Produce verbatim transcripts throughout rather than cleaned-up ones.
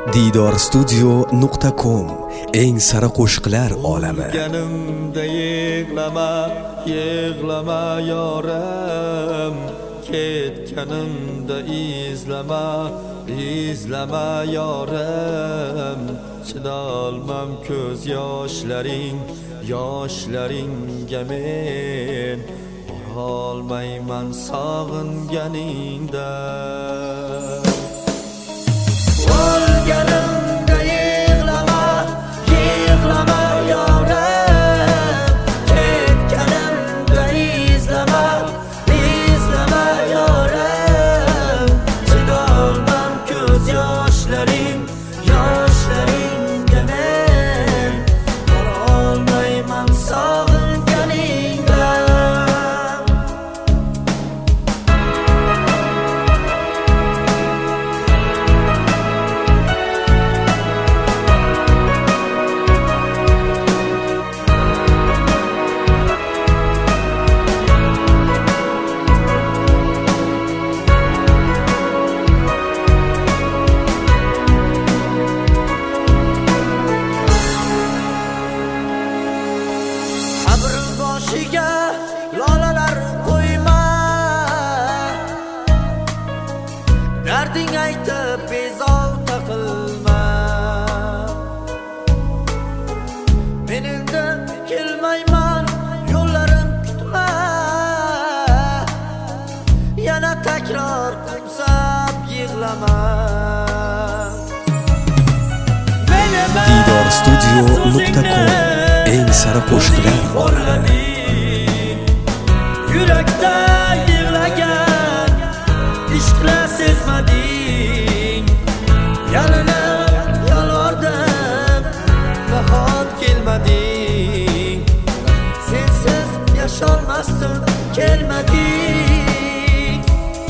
Didor studio nuqta com eng sara qo'shiqlar olami. O'lganimda yig'lama, yig'lama yorim. Ketganimda izlama, izlama yorim. Chidolmam ko'z yoshlaring, yoshlaringga men borolmayman sog'inganingda. O'lganimda yig'lama, yig'lama yorim. Ketganimda izlama, izlama yorim. Chidolmam ko'z yoshlaring, yoshlaringga men borolmayman sog'inganingda. Boshiga lolalar qo'yma, darding aytib bezovta qilma. Men endi kelmayman, yo'llarim kutma. Yana takror qilsam yig'lama. Didor studio nuqta com eng sara qo'shiqlar olami. Yurakda yig'lagan ishqla sezmading. Yalinib yolvordim, nahot kelmading. Sensiz yasholmasdim, kelmading.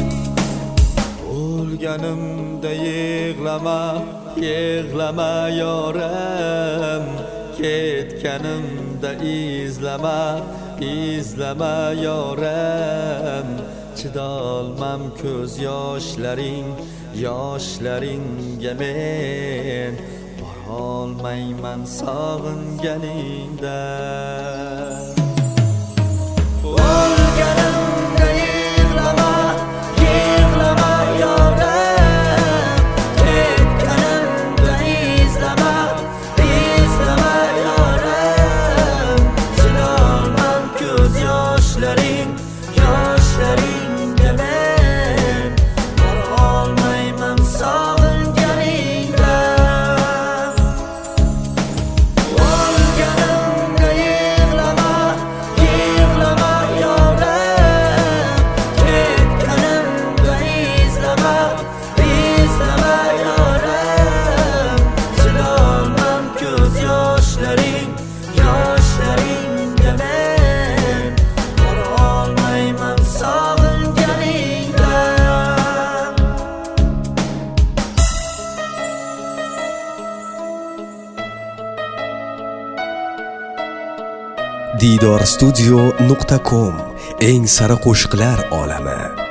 O'lganimda yig'lama, yig'lama yorim. Ketganimda izlama, izlama yorim. Chidolmam ko'z yoshlaring, yoshlaringga men borolmayman sog'inganingda. O'lganimda yig'lama, yig'lama yorim. Ketganimda izlama, izlama yorim. Chidolmam ko'z yoshlaring, yoshlaringga men borolmayman sog'inganingda. O'lganimda yig'lama, yig'lama yorim. Ketganimda izlama, izlama yorim. Chidolmam ko'z yoshlaring, yoshlaringga men borolmayman sog'inganingda. Didor studio nuqta com eng sara qo'shiqlar olami.